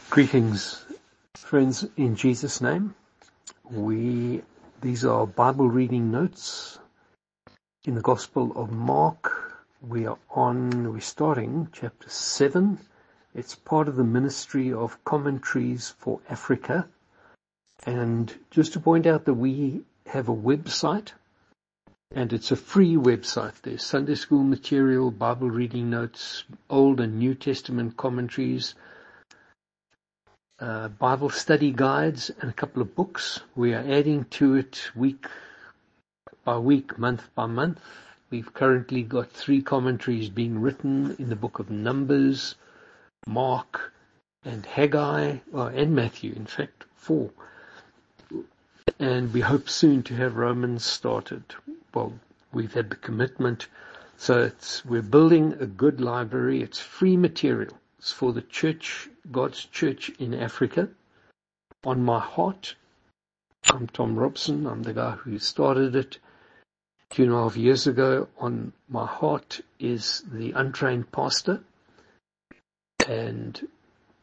Greetings, friends, in Jesus' name. These are Bible reading notes in the Gospel of Mark. We're starting chapter 7. It's part of the ministry of commentaries for Africa. And just to point out that we have a website, and it's a free website. There's Sunday school material, Bible reading notes, Old and New Testament commentaries, Bible study guides, and a couple of books. We are adding to it week by week, month by month. We've currently got 3 commentaries being written in the book of Numbers, Mark, and Haggai, and Matthew, in fact, 4. And we hope soon to have Romans started. Well, we've had the commitment. So we're building a good library. It's free material. It's for the church, God's church in Africa. On my heart, I'm Tom Robson. I'm the guy who started it 2.5 years ago. On my heart is the untrained pastor. And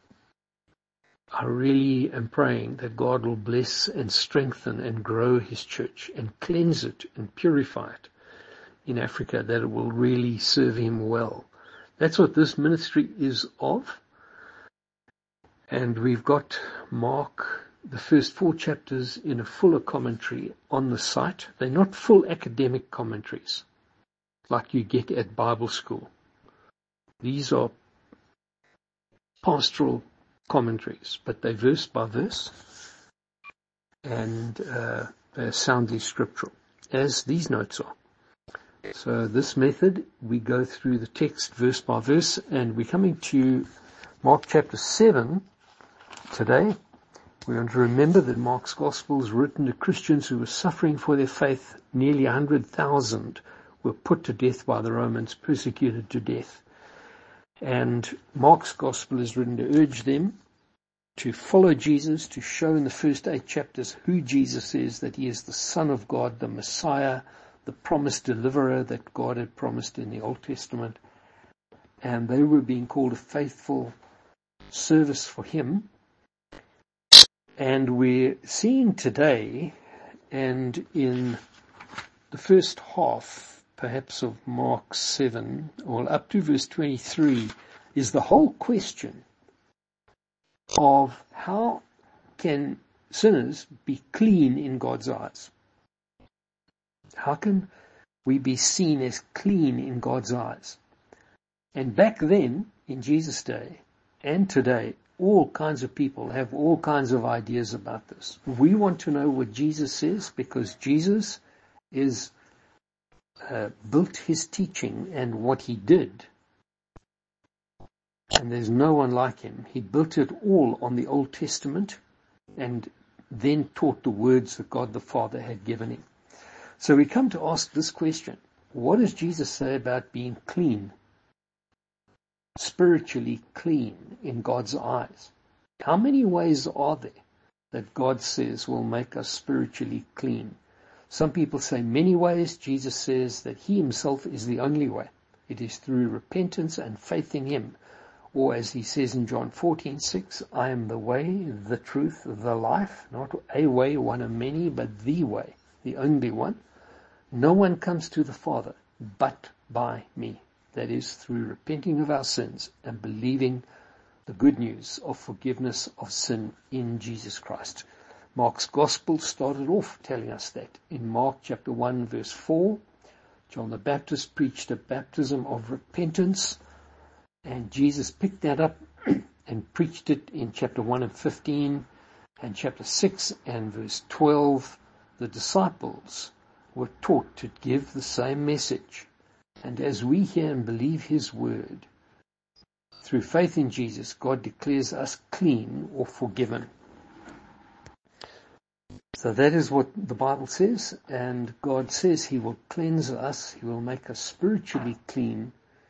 I really am praying that God will bless and strengthen and grow his church and cleanse it and purify it in Africa, that it will really serve him well. That's what this ministry is of. And we've got Mark, the first 4 chapters, in a fuller commentary on the site. They're not full academic commentaries like you get at Bible school. These are pastoral commentaries, but they're verse by verse, and they're soundly scriptural, as these notes are. So this method, we go through the text verse by verse, and we're coming to Mark chapter 7 today. We want to remember that Mark's gospel is written to Christians who were suffering for their faith. Nearly 100,000 were put to death by the Romans, persecuted to death. And Mark's gospel is written to urge them to follow Jesus, to show in the first 8 chapters who Jesus is, that he is the Son of God, the Messiah, the promised deliverer that God had promised in the Old Testament. And they were being called a faithful service for him. And we're seeing today, and in the first half, perhaps, of Mark 7, or up to verse 23, is the whole question of how can sinners be clean in God's eyes? How can we be seen as clean in God's eyes? And back then, in Jesus' day, and today, all kinds of people have all kinds of ideas about this. We want to know what Jesus says, because Jesus is built his teaching and what he did. And there's no one like him. He built it all on the Old Testament and then taught the words that God the Father had given him. So we come to ask this question: what does Jesus say about being clean, spiritually clean in God's eyes? How many ways are there that God says will make us spiritually clean? Some people say many ways. Jesus says that he himself is the only way. It is through repentance and faith in him. Or as he says in John 14:6, I am the way, the truth, the life. Not a way, one of many, but the way, the only one. No one comes to the Father but by me. That is, through repenting of our sins and believing the good news of forgiveness of sin in Jesus Christ. Mark's gospel started off telling us that. In Mark chapter 1 verse 4, John the Baptist preached a baptism of repentance, and Jesus picked that up and preached it in chapter 1 and 15, and chapter 6 and verse 12. The disciples were taught to give the same message. And as we hear and believe his word, through faith in Jesus, God declares us clean or forgiven. So that is what the Bible says, and God says he will cleanse us, he will make us spiritually clean,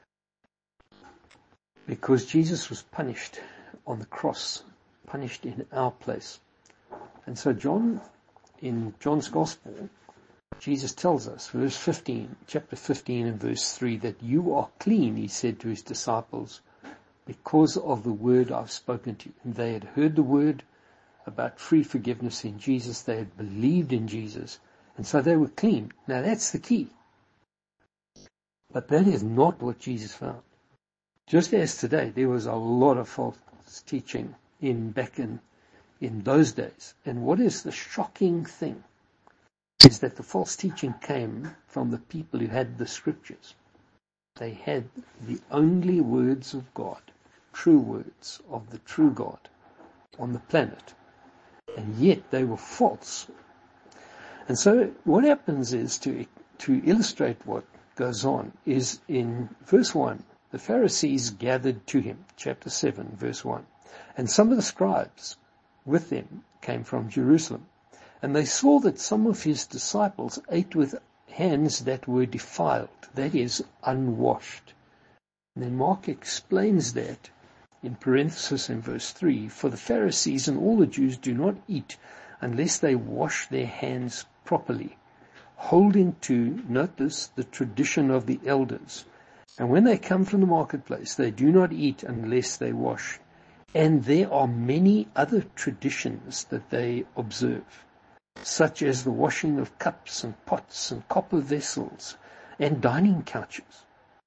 because Jesus was punished on the cross, punished in our place. And so in John's Gospel, Jesus tells us, chapter 15 and verse 3, that you are clean, he said to his disciples, because of the word I've spoken to you. And they had heard the word about free forgiveness in Jesus. They had believed in Jesus. And so they were clean. Now that's the key. But that is not what Jesus found. Just as today, there was a lot of false teaching back in those days. And what is the shocking thing is that the false teaching came from the people who had the scriptures. They had the only words of God, true words of the true God on the planet. And yet they were false. And so what happens is, to illustrate what goes on, is in verse 1, the Pharisees gathered to him, chapter 7, verse 1. And some of the scribes with them came from Jerusalem. And they saw that some of his disciples ate with hands that were defiled, that is, unwashed. And then Mark explains that in parenthesis in verse 3, for the Pharisees and all the Jews do not eat unless they wash their hands properly, holding to, note this, the tradition of the elders. And when they come from the marketplace, they do not eat unless they wash. And there are many other traditions that they observe, such as the washing of cups and pots and copper vessels and dining couches.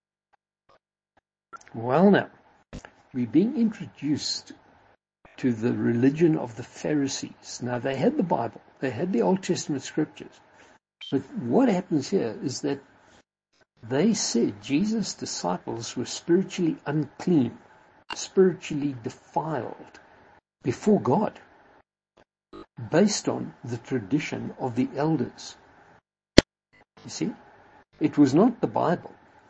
Well now, we're being introduced to the religion of the Pharisees. Now they had the Bible, they had the Old Testament scriptures. But what happens here is that they said Jesus' disciples were spiritually unclean, spiritually defiled before God, based on the tradition of the elders. You see, it was not the Bible.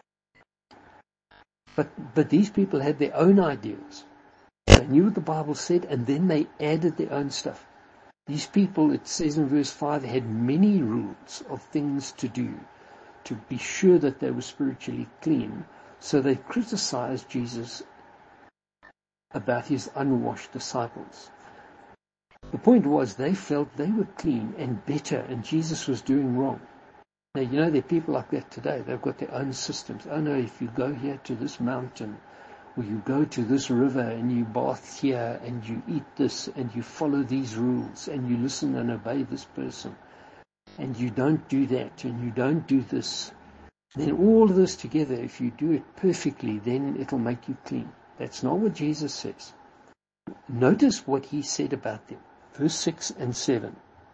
But these people had their own ideas. They knew what the Bible said, and then they added their own stuff. These people, it says in verse 5, had many rules of things to do to be sure that they were spiritually clean. So they criticized Jesus about his unwashed disciples. The point was they felt they were clean and better, and Jesus was doing wrong. Now, you know, there are people like that today. They've got their own systems. Oh no, if you go here to this mountain, or you go to this river and you bath here and you eat this and you follow these rules and you listen and obey this person and you don't do that and you don't do this, then all of this together, if you do it perfectly, then it'll make you clean. That's not what Jesus says. Notice what he said about them. Verse 6 and 7.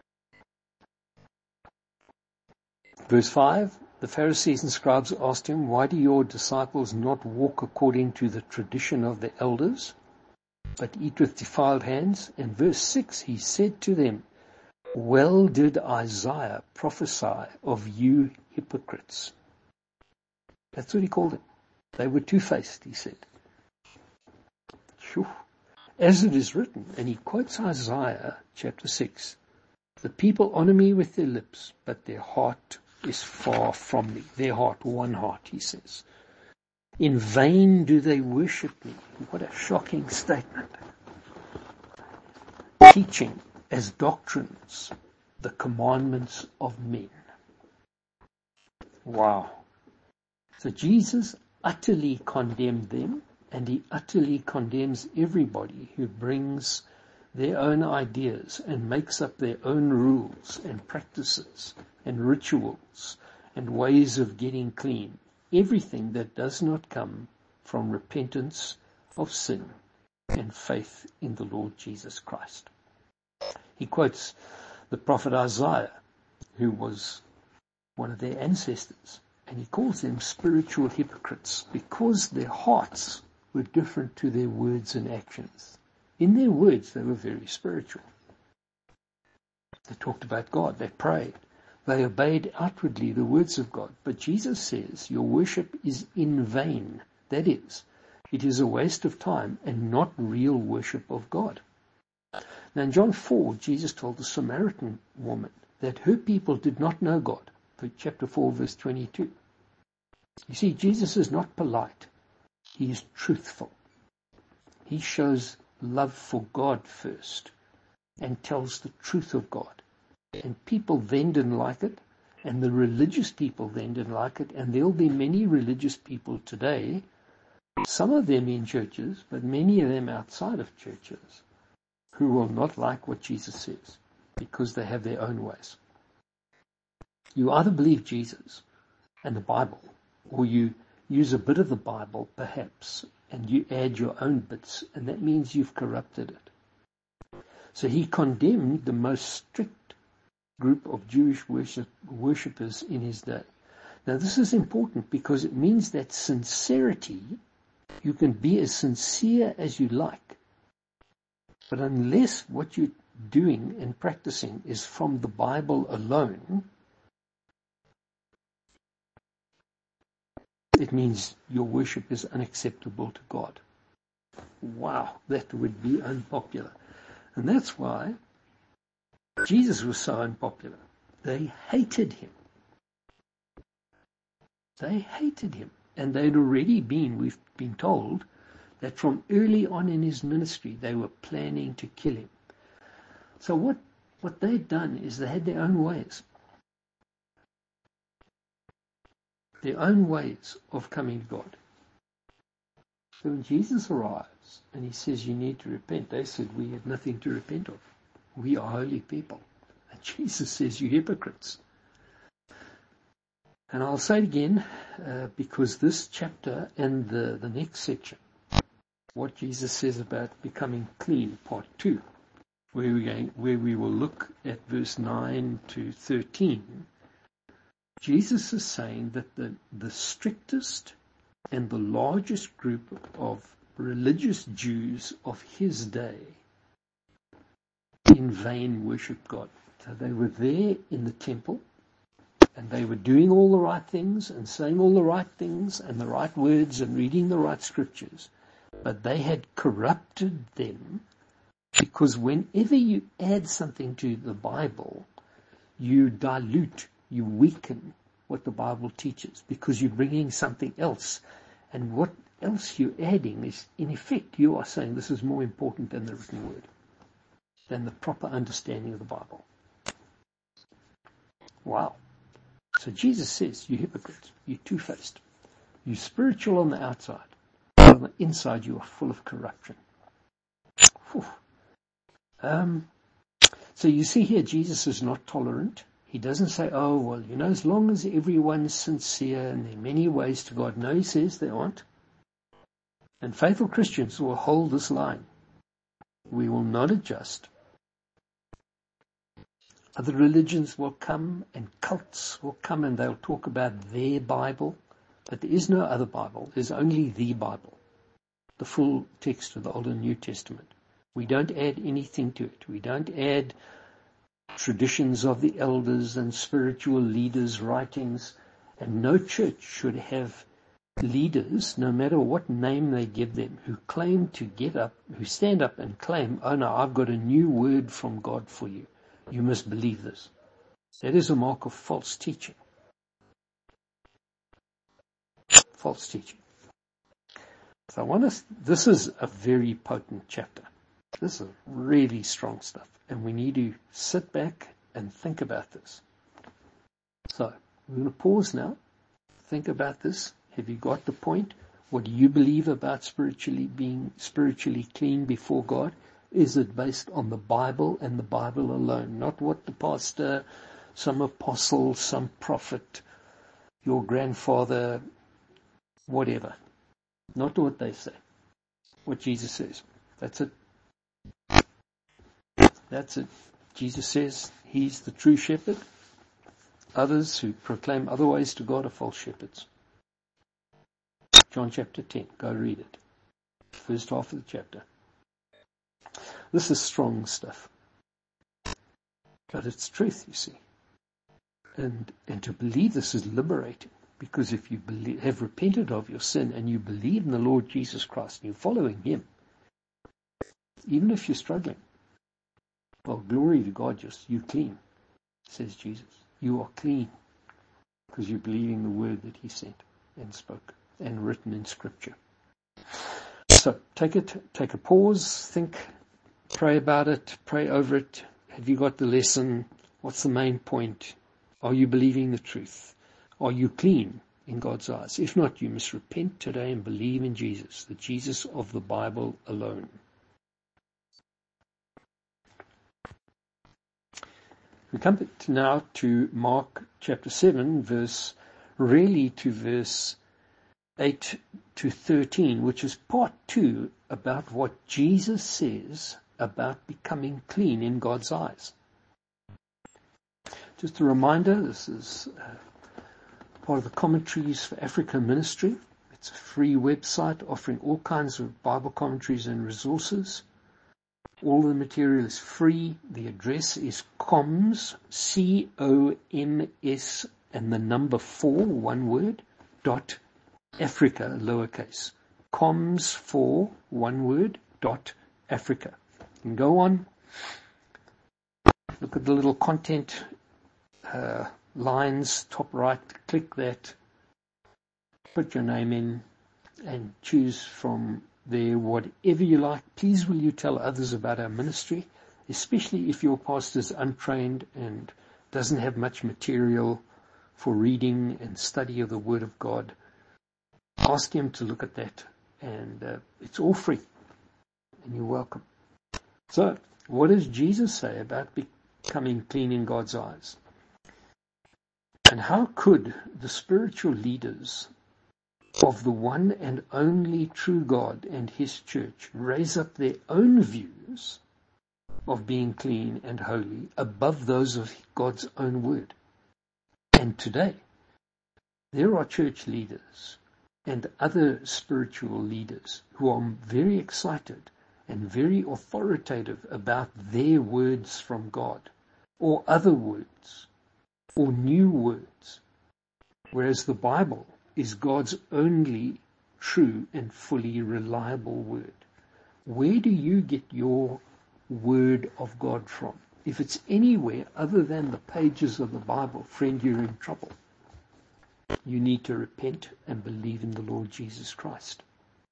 Verse 5, the Pharisees and scribes asked him, why do your disciples not walk according to the tradition of the elders, but eat with defiled hands? And verse 6, he said to them, well did Isaiah prophesy of you hypocrites. That's what he called them. They were two-faced, he said. Phew. As it is written, and he quotes Isaiah chapter 6, the people honor me with their lips, but their heart is far from me. Their heart, one heart, he says. In vain do they worship me. What a shocking statement. Teaching as doctrines the commandments of men. Wow. So Jesus utterly condemned them, and he utterly condemns everybody who brings their own ideas and makes up their own rules and practices and rituals and ways of getting clean. Everything that does not come from repentance of sin and faith in the Lord Jesus Christ. He quotes the prophet Isaiah, who was one of their ancestors, and he calls them spiritual hypocrites because their hearts were different to their words and actions. In their words, they were very spiritual. They talked about God. They prayed. They obeyed outwardly the words of God. But Jesus says, your worship is in vain. That is, it is a waste of time and not real worship of God. Now in John 4, Jesus told the Samaritan woman that her people did not know God. Chapter 4, verse 22. You see, Jesus is not polite. He is truthful. He shows love for God first and tells the truth of God. And people then didn't like it, and the religious people then didn't like it, and there'll be many religious people today Some of them in churches, but many of them outside of churches, who will not like what Jesus says because they have their own ways. You either believe Jesus and the Bible, or you use a bit of the Bible, perhaps, and you add your own bits, and that means you've corrupted it. So he condemned the most strict group of Jewish worshippers in his day. Now this is important because it means that sincerity, you can be as sincere as you like, but unless what you're doing and practicing is from the Bible alone, it means your worship is unacceptable to God. Wow, that would be unpopular. And that's why Jesus was so unpopular. They hated him. They hated him. And they'd already been, we've been told, that from early on in his ministry, they were planning to kill him. So what they'd done is they had their own ways. Their own ways of coming to God. So when Jesus arrives and he says you need to repent, they said we have nothing to repent of. We are holy people. And Jesus says you hypocrites. And I'll say it again, because this chapter and the next section, what Jesus says about becoming clean, part 2, where we will look at verse 9 to 13, Jesus is saying that the strictest and the largest group of religious Jews of his day in vain worshipped God. So they were there in the temple, and they were doing all the right things and saying all the right things and the right words and reading the right scriptures, but they had corrupted them, because whenever you add something to the Bible, you dilute, you weaken what the Bible teaches, because you're bringing something else. And what else you're adding is, in effect, you are saying this is more important than the written word, than the proper understanding of the Bible. Wow. So Jesus says, you hypocrites, you two-faced, you spiritual on the outside, but on the inside you are full of corruption. So you see here, Jesus is not tolerant. He doesn't say, oh, well, as long as everyone's sincere and there are many ways to God. No, he says there aren't. And faithful Christians will hold this line. We will not adjust. Other religions will come and cults will come and they'll talk about their Bible. But there is no other Bible. There's only the Bible, the full text of the Old and New Testament. We don't add anything to it. We don't add traditions of the elders and spiritual leaders' writings. And no church should have leaders, no matter what name they give them, who claim to who stand up and claim, oh no, I've got a new word from God for you. You must believe this. That is a mark of false teaching. False teaching. So this is a very potent chapter. This is really strong stuff. And we need to sit back and think about this. So, we're going to pause now. Think about this. Have you got the point? What do you believe about being spiritually clean before God? Is it based on the Bible and the Bible alone? Not what the pastor, some apostle, some prophet, your grandfather, whatever. Not what they say. What Jesus says. That's it. That's it. Jesus says he's the true shepherd. Others who proclaim other ways to God are false shepherds. John chapter 10. Go read it. First half of the chapter. This is strong stuff. But it's truth, you see. And to believe this is liberating. Because if you have repented of your sin and you believe in the Lord Jesus Christ and you're following him, even if you're struggling, well, glory to God, you're clean, says Jesus. You are clean because you're believing the word that he sent and spoke and written in Scripture. So take a pause, think, pray about it, pray over it. Have you got the lesson? What's the main point? Are you believing the truth? Are you clean in God's eyes? If not, you must repent today and believe in Jesus, the Jesus of the Bible alone. We come now to Mark chapter 7, verse 8 to 13, which is part 2 about what Jesus says about becoming clean in God's eyes. Just a reminder, this is part of the Commentaries for Africa Ministry. It's a free website offering all kinds of Bible commentaries and resources. All the material is free. The address is COMS, C-O-M-S, and the number 4, one word, dot Africa, lowercase. COMS 4, one word, dot Africa. You can go on, look at the little content lines, top right, click that, put your name in, and choose from there whatever you like. Please will you tell others about our ministry, especially if your pastor is untrained and doesn't have much material for reading and study of the Word of God. Ask him to look at that, and it's all free, and you're welcome. So, what does Jesus say about becoming clean in God's eyes? And how could the spiritual leaders of the one and only true God and His church raise up their own views of being clean and holy above those of God's own word? And today, there are church leaders and other spiritual leaders who are very excited and very authoritative about their words from God, or other words, or new words, whereas the Bible is God's only true and fully reliable word. Where do you get your word of God from? If it's anywhere other than the pages of the Bible, friend, you're in trouble. You need to repent and believe in the Lord Jesus Christ.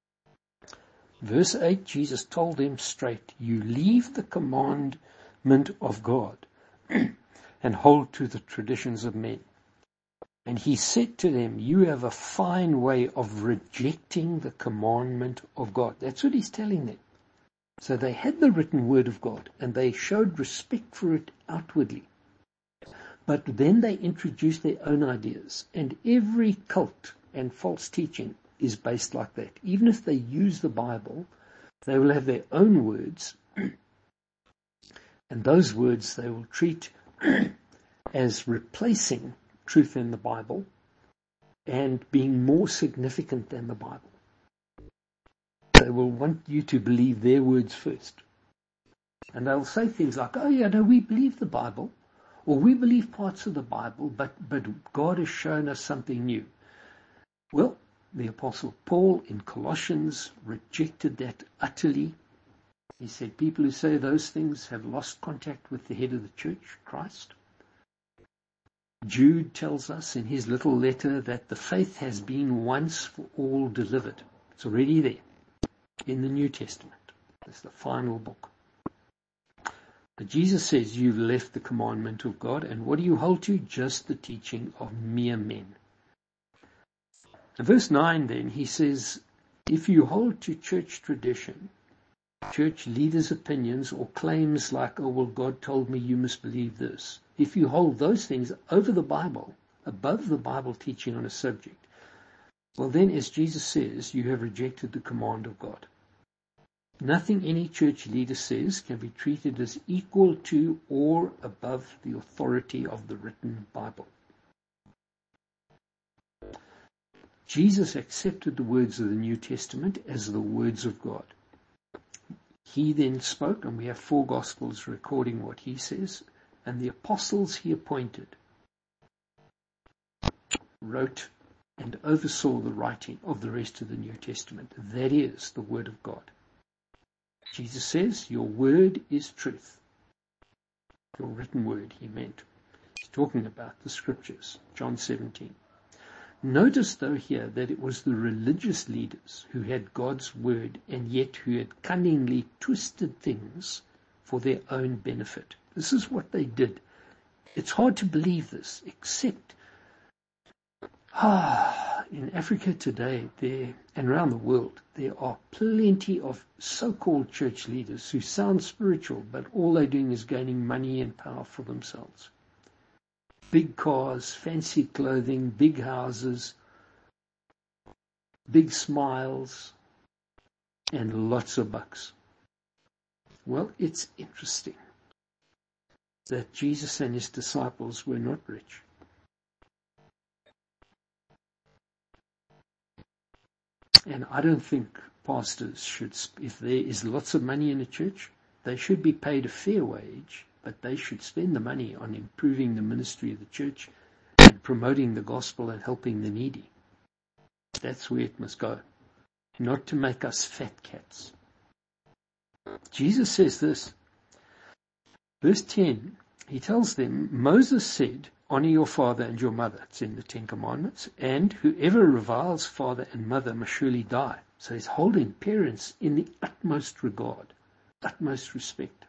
Verse 8, Jesus told them straight, you leave the commandment of God and hold to the traditions of men. And he said to them, you have a fine way of rejecting the commandment of God. That's what he's telling them. So they had the written word of God, and they showed respect for it outwardly. But then they introduced their own ideas. And every cult and false teaching is based like that. Even if they use the Bible, they will have their own words. And those words they will treat as replacing truth in the Bible and being more significant than the Bible. They will want you to believe their words first. And they'll say things like, oh yeah, no, we believe the Bible, or we believe parts of the Bible, but God has shown us something new. Well, the Apostle Paul in Colossians rejected that utterly. He said people who say those things have lost contact with the head of the church, Christ. Jude tells us in his little letter that the faith has been once for all delivered. It's already there in the New Testament. It's the final book. But Jesus says you've left the commandment of God, and what do you hold to? Just the teaching of mere men. In verse 9 then, he says, if you hold to church tradition, church leaders' opinions, or claims like, oh, well, God told me you must believe this. If you hold those things over the Bible, above the Bible teaching on a subject, well then, as Jesus says, you have rejected the command of God. Nothing any church leader says can be treated as equal to or above the authority of the written Bible. Jesus accepted the words of the New Testament as the words of God. He then spoke, and we have 4 Gospels recording what he says, and the apostles he appointed wrote and oversaw the writing of the rest of the New Testament. That is the Word of God. Jesus says, your word is truth. Your written word, he meant. He's talking about the scriptures, John 17. Notice, though, here that it was the religious leaders who had God's word and yet who had cunningly twisted things for their own benefit. This is what they did. It's hard to believe this, except, in Africa today, and around the world, there are plenty of so-called church leaders who sound spiritual, but all they're doing is gaining money and power for themselves. Big cars, fancy clothing, big houses, big smiles, and lots of bucks. Well, it's interesting that Jesus and his disciples were not rich. And I don't think pastors should, if there is lots of money in a church, they should be paid a fair wage, but they should spend the money on improving the ministry of the church and promoting the gospel and helping the needy. That's where it must go, not to make us fat cats. Jesus says this, verse 10, he tells them, Moses said, honor your father and your mother. It's in the Ten Commandments. And whoever reviles father and mother must surely die. So he's holding parents in the utmost regard, utmost respect.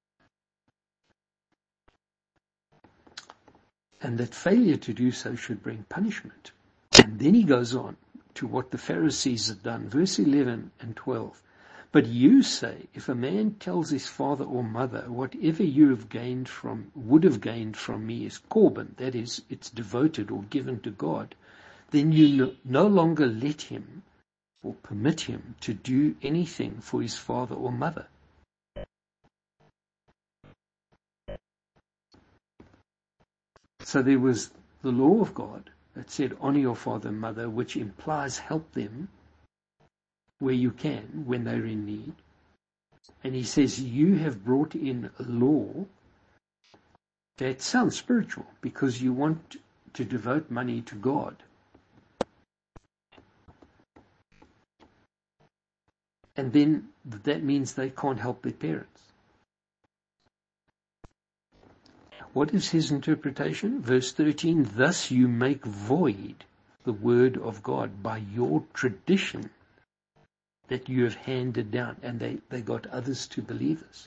And that failure to do so should bring punishment. And then he goes on to what the Pharisees had done. Verse 11 and 12. But you say, if a man tells his father or mother, whatever you would have gained from me is korban, that is, it's devoted or given to God, then you no longer let him or permit him to do anything for his father or mother. So there was the law of God that said, honor your father and mother, which implies help them where you can, when they're in need. And he says, you have brought in a law that sounds spiritual because you want to devote money to God. And then that means they can't help their parents. What is his interpretation? Verse 13, thus you make void the word of God by your tradition that you have handed down. And they got others to believe this.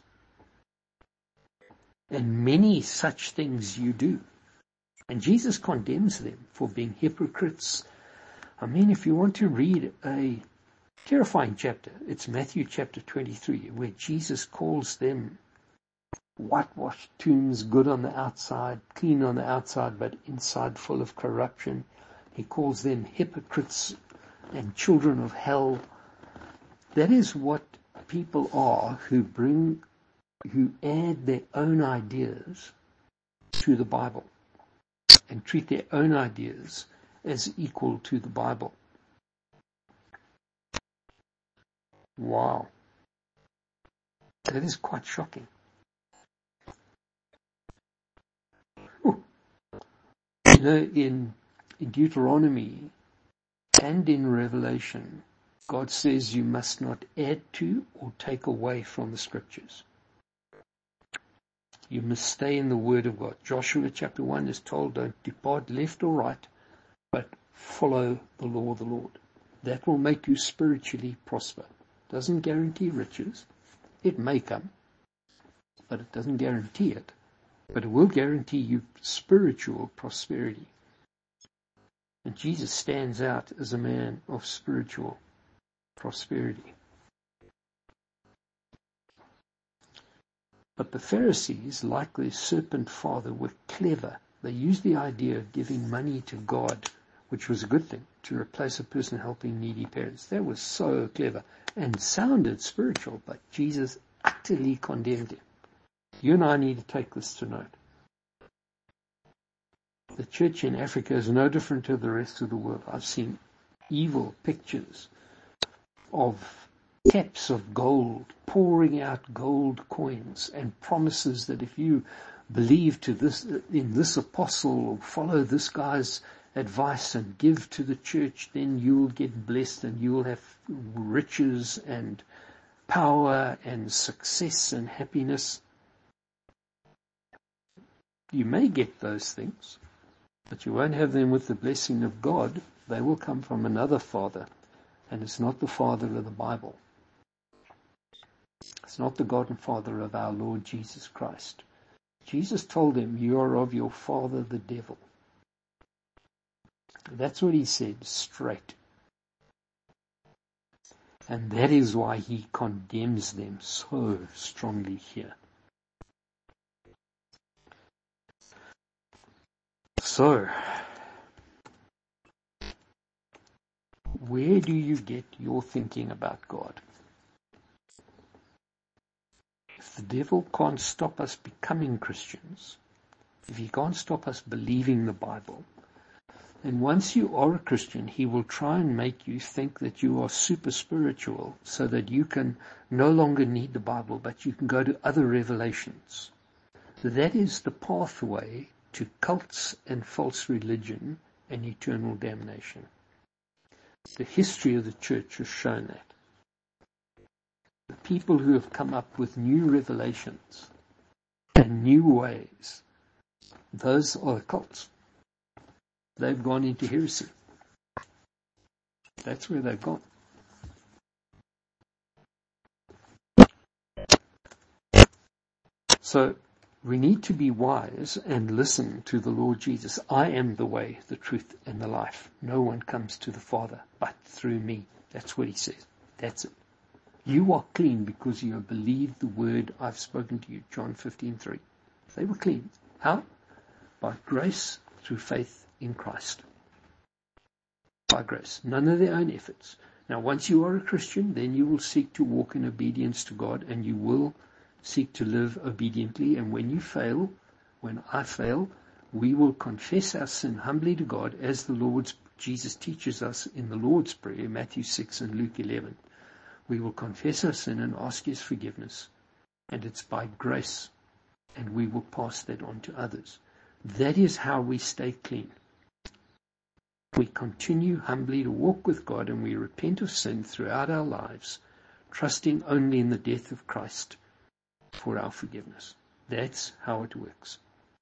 And many such things you do. And Jesus condemns them for being hypocrites. I mean, if you want to read a terrifying chapter, it's Matthew chapter 23, where Jesus calls them whitewashed tombs, good on the outside, clean on the outside, but inside full of corruption. He calls them hypocrites and children of hell. That is what people are who add their own ideas to the Bible and treat their own ideas as equal to the Bible. Wow. That is quite shocking. You know, in Deuteronomy and in Revelation, God says you must not add to or take away from the scriptures. You must stay in the word of God. Joshua chapter 1 is told, don't depart left or right, but follow the law of the Lord. That will make you spiritually prosper. Doesn't guarantee riches. It may come, but it doesn't guarantee it. But it will guarantee you spiritual prosperity. And Jesus stands out as a man of spiritual prosperity. But the Pharisees, like their serpent father, were clever. They used the idea of giving money to God, which was a good thing, to replace a person helping needy parents. That was so clever and sounded spiritual, but Jesus utterly condemned it. You and I need to take this to note. The church in Africa is no different to the rest of the world. I've seen evil pictures of taps of gold, pouring out gold coins, and promises that if you believe in this apostle or follow this guy's advice and give to the church, then you will get blessed and you will have riches and power and success and happiness. You may get those things, but you won't have them with the blessing of God. They will come from another father, and it's not the father of the Bible. It's not the God and Father of our Lord Jesus Christ. Jesus told them, you are of your father the devil. That's what he said straight. And that is why he condemns them so strongly here. So, where do you get your thinking about God? If the devil can't stop us becoming Christians, if he can't stop us believing the Bible, then once you are a Christian, he will try and make you think that you are super spiritual so that you can no longer need the Bible, but you can go to other revelations. That is the pathway to cults and false religion and eternal damnation. The history of the church has shown that. The people who have come up with new revelations and new ways, those are the cults. They've gone into heresy. That's where they've gone. So we need to be wise and listen to the Lord Jesus. I am the way, the truth, and the life. No one comes to the Father but through me. That's what he says. That's it. You are clean because you have believed the word I've spoken to you. John 15:3. They were clean. How? By grace through faith in Christ. By grace. None of their own efforts. Now, once you are a Christian, then you will seek to walk in obedience to God, and you will seek to live obediently. And when you fail, when I fail, we will confess our sin humbly to God, as the Lord Jesus teaches us in the Lord's Prayer, Matthew 6 and Luke 11. We will confess our sin and ask his forgiveness. And it's by grace. And we will pass that on to others. That is how we stay clean. We continue humbly to walk with God, and we repent of sin throughout our lives, trusting only in the death of Christ for our forgiveness. That's how it works.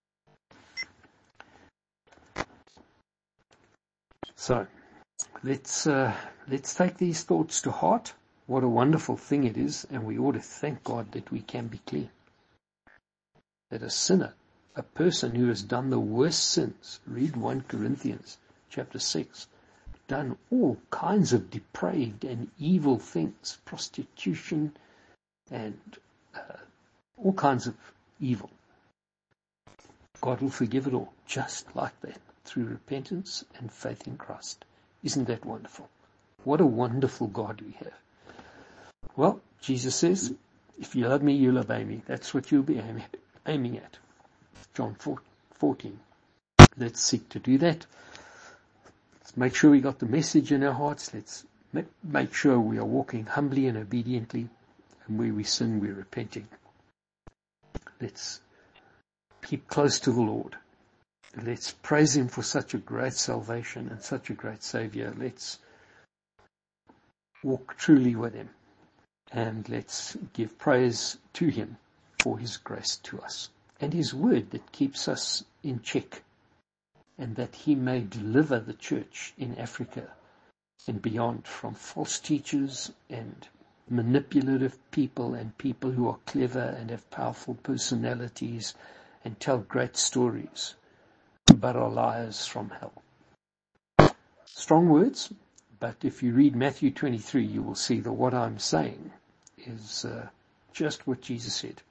So, let's take these thoughts to heart. What a wonderful thing it is, and we ought to thank God that we can be clean. That a sinner, a person who has done the worst sins, read 1 Corinthians chapter 6, done all kinds of depraved and evil things, prostitution and all kinds of evil. God will forgive it all, just like that, through repentance and faith in Christ. Isn't that wonderful? What a wonderful God we have. Well, Jesus says, if you love me, you'll obey me. That's what you'll be aiming at. John 14. Let's seek to do that. Let's make sure we got the message in our hearts. Let's make sure we are walking humbly and obediently. And where we sin, we're repenting. Let's keep close to the Lord. Let's praise him for such a great salvation and such a great Savior. Let's walk truly with him. And let's give praise to him for his grace to us. And his word that keeps us in check. And that he may deliver the church in Africa and beyond from false teachers and manipulative people and people who are clever and have powerful personalities and tell great stories, but are liars from hell. Strong words, but if you read Matthew 23, you will see that what I'm saying is just what Jesus said.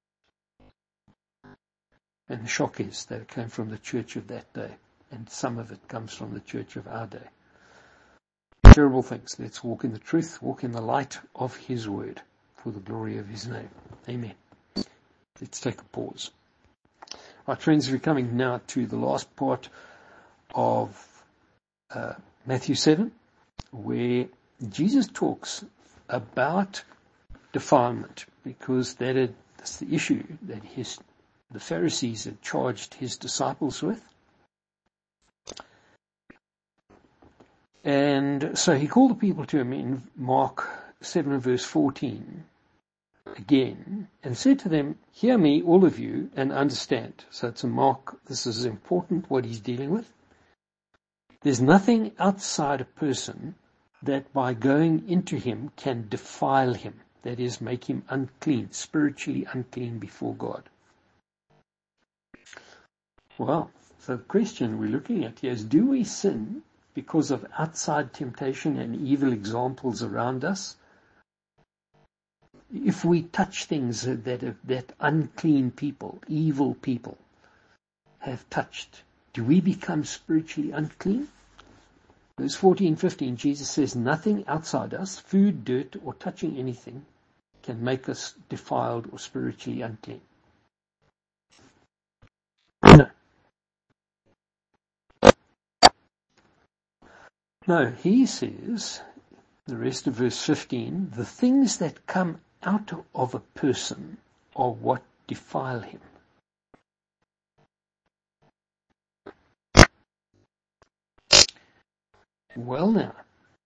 And the shock is that it came from the church of that day, and some of it comes from the church of our day. Terrible things. Let's walk in the truth, walk in the light of his word, for the glory of his name. Amen. Let's take a pause. Right, friends, we're coming now to the last part of Matthew 7, where Jesus talks about defilement, because that's the issue that the Pharisees had charged his disciples with. And so he called the people to him in Mark 7 verse 14 again, and said to them, hear me, all of you, and understand. So it's a Mark, this is important what he's dealing with. There's nothing outside a person that by going into him can defile him. That is, make him unclean, spiritually unclean before God. Well, So the question we're looking at here is, do we sin because of outside temptation and evil examples around us? If we touch things that unclean people, evil people have touched, do we become spiritually unclean? Verse 14, 15, Jesus says, nothing outside us, food, dirt, or touching anything, can make us defiled or spiritually unclean. No. No, he says, the rest of verse 15, the things that come out of a person are what defile him. Well now.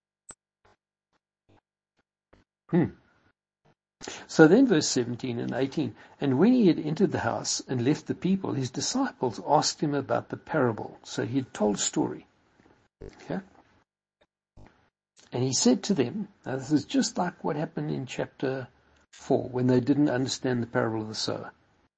So then verse 17 and 18, and when he had entered the house and left the people, his disciples asked him about the parable. So he had told a story. Okay? And he said to them, now this is just like what happened in chapter 4, when they didn't understand the parable of the sower.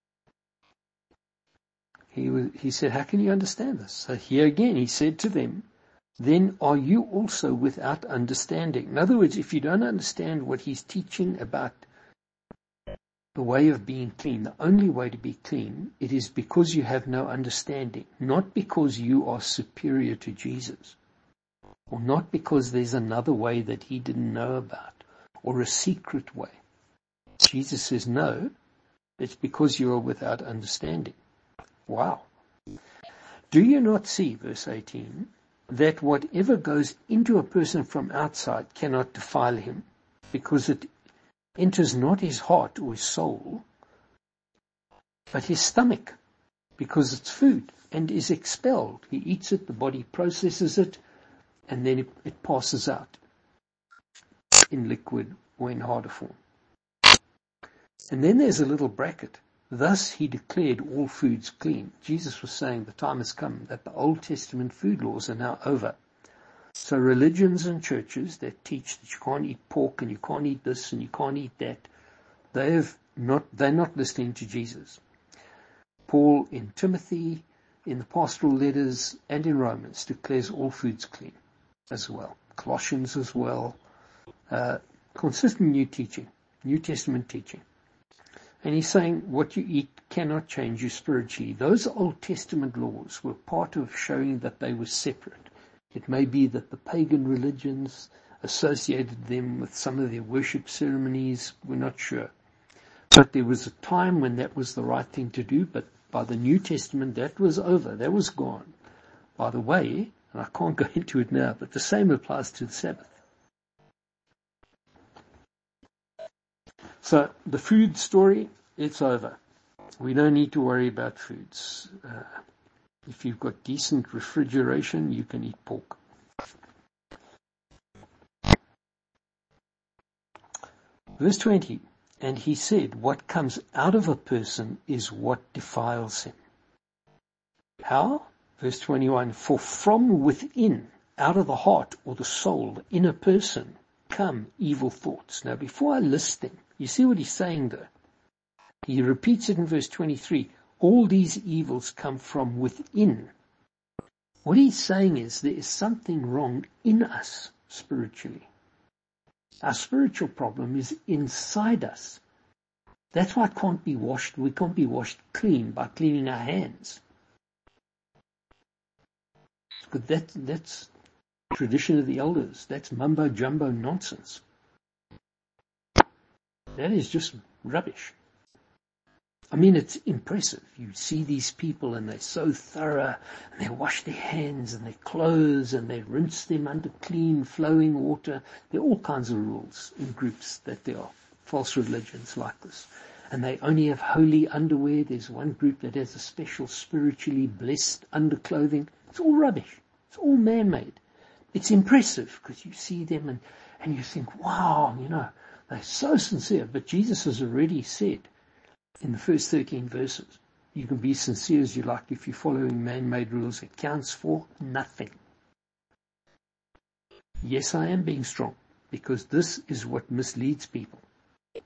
He said, how can you understand this? So here again, he said to them, then are you also without understanding? In other words, if you don't understand what he's teaching about the way of being clean, the only way to be clean, it is because you have no understanding, not because you are superior to Jesus, or not because there's another way that he didn't know about, or a secret way. Jesus says, no, it's because you are without understanding. Wow. Do you not see, verse 18, that whatever goes into a person from outside cannot defile him, because it enters not his heart or his soul, but his stomach, because it's food, and is expelled. He eats it, the body processes it, and then it passes out in liquid or in harder form. And then there's a little bracket. Thus he declared all foods clean. Jesus was saying the time has come that the Old Testament food laws are now over. So religions and churches that teach that you can't eat pork and you can't eat this and you can't eat that, they're not listening to Jesus. Paul in Timothy, in the pastoral letters, and in Romans declares all foods clean as well. Colossians as well. Consistent new teaching, New Testament teaching. And he's saying what you eat cannot change you spiritually. Those Old Testament laws were part of showing that they were separate. It may be that the pagan religions associated them with some of their worship ceremonies. We're not sure. But there was a time when that was the right thing to do, but by the New Testament that was over. That was gone. By the way, and I can't go into it now, but the same applies to the Sabbath. So the food story, it's over. We don't need to worry about foods. If you've got decent refrigeration, you can eat pork. Verse 20, and he said, what comes out of a person is what defiles him. How? Verse 21, for from within, out of the heart or the soul, in a person, come evil thoughts. Now before I list them, you see what he's saying there? He repeats it in verse 23. All these evils come from within. What he's saying is there is something wrong in us spiritually. Our spiritual problem is inside us. That's why it can't be washed. We can't be washed clean by cleaning our hands. But that's tradition of the elders. That's mumbo jumbo nonsense. That is just rubbish. I mean, it's impressive. You see these people and they're so thorough and they wash their hands and their clothes and they rinse them under clean flowing water. There are all kinds of rules in groups that there are false religions like this. And they only have holy underwear. There's one group that has a special spiritually blessed underclothing. It's all rubbish. It's all man-made. It's impressive because you see them and you think, wow, they're so sincere. But Jesus has already said in the first 13 verses, you can be sincere as you like. If you're following man-made rules, it counts for nothing. Yes, I am being strong because this is what misleads people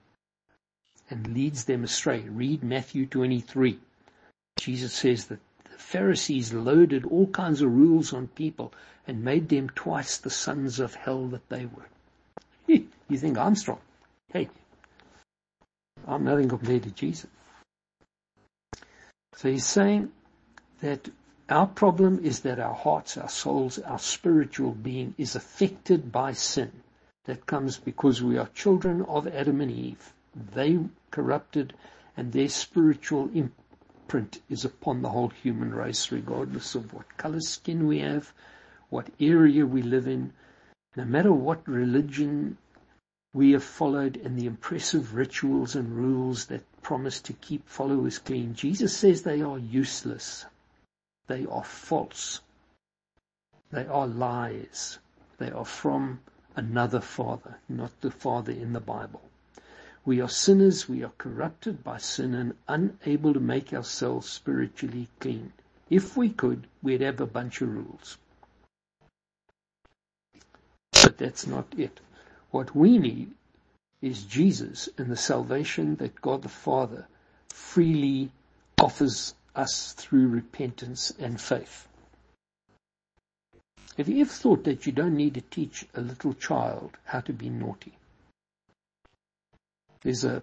and leads them astray. Read Matthew 23. Jesus says that Pharisees loaded all kinds of rules on people and made them twice the sons of hell that they were. You think I'm strong? Hey, I'm nothing compared to Jesus. So he's saying that our problem is that our hearts, our souls, our spiritual being is affected by sin. That comes because we are children of Adam and Eve. They corrupted, and their spiritual imprint is upon the whole human race, regardless of what color skin we have, what area we live in, no matter what religion we have followed and the impressive rituals and rules that promise to keep followers clean. Jesus says they are useless. They are false. They are lies. They are from another father, not the Father in the Bible. We are sinners. We are corrupted by sin and unable to make ourselves spiritually clean. If we could, we'd have a bunch of rules. But that's not it. What we need is Jesus and the salvation that God the Father freely offers us through repentance and faith. Have you ever thought that you don't need to teach a little child how to be naughty? There's a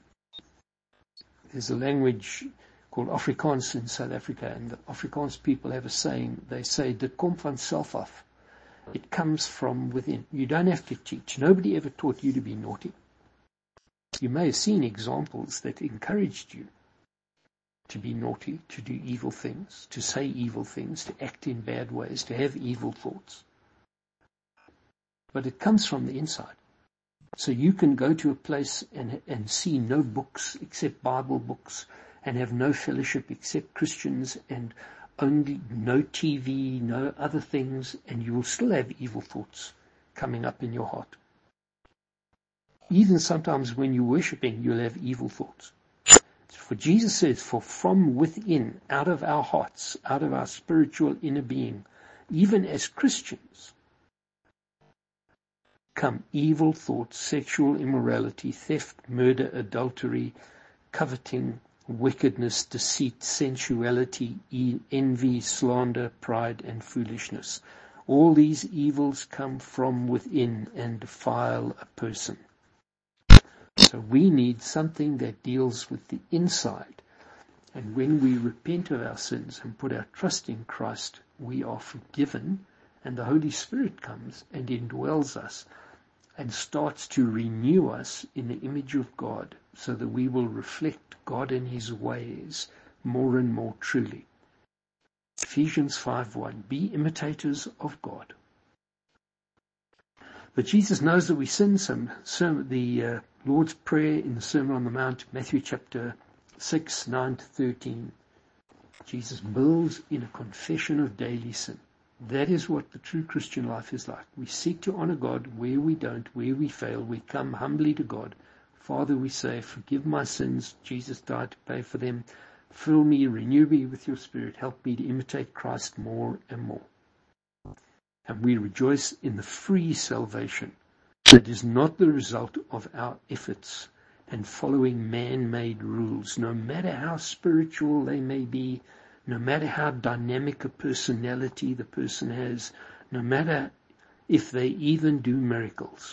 language called Afrikaans in South Africa, and the Afrikaans people have a saying. They say, "Dit kom van self af." It comes from within. You don't have to teach. Nobody ever taught you to be naughty. You may have seen examples that encouraged you to be naughty, to do evil things, to say evil things, to act in bad ways, to have evil thoughts. But it comes from the inside. So you can go to a place and see no books except Bible books, and have no fellowship except Christians, and only no TV, no other things, and you will still have evil thoughts coming up in your heart. Even sometimes when you're worshipping, you'll have evil thoughts. For Jesus says, for from within, out of our hearts, out of our spiritual inner being, even as Christians, come evil thoughts, sexual immorality, theft, murder, adultery, coveting, wickedness, deceit, sensuality, envy, slander, pride, and foolishness. All these evils come from within and defile a person. So we need something that deals with the inside. And when we repent of our sins and put our trust in Christ, we are forgiven, and the Holy Spirit comes and indwells us and starts to renew us in the image of God, so that we will reflect God and His ways more and more truly. Ephesians 5:1, be imitators of God. But Jesus knows that we sin. The Lord's Prayer in the Sermon on the Mount, Matthew chapter 6, 9 to 13, Jesus builds in a confession of daily sin. That is what the true Christian life is like. We seek to honor God where we don't, where we fail. We come humbly to God. Father, we say, forgive my sins. Jesus died to pay for them. Fill me, renew me with your Spirit. Help me to imitate Christ more and more. And we rejoice in the free salvation that is not the result of our efforts and following man-made rules, no matter how spiritual they may be, no matter how dynamic a personality the person has, no matter if they even do miracles.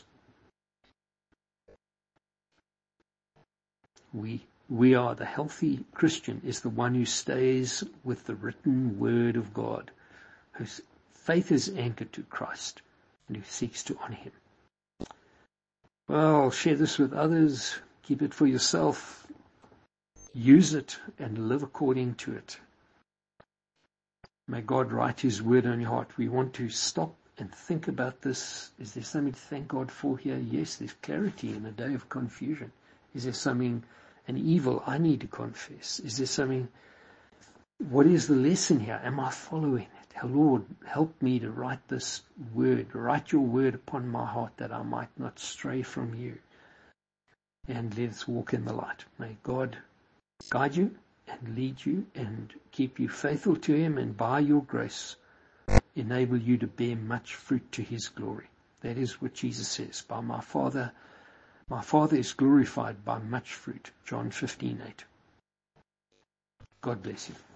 We are, the healthy Christian is the one who stays with the written word of God, whose faith is anchored to Christ, and who seeks to honor Him. Well, share this with others, keep it for yourself, use it, and live according to it. May God write His word on your heart. We want to stop and think about this. Is there something to thank God for here? Yes, there's clarity in a day of confusion. Is there something, an evil I need to confess? Is there something, what is the lesson here? Am I following it? Lord, help me to write this word. Write your word upon my heart that I might not stray from you. And let's walk in the light. May God guide you and lead you and keep you faithful to Him, and by your grace enable you to bear much fruit to His glory. That is what Jesus says. By my Father is glorified by much fruit. John 15:8. God bless you.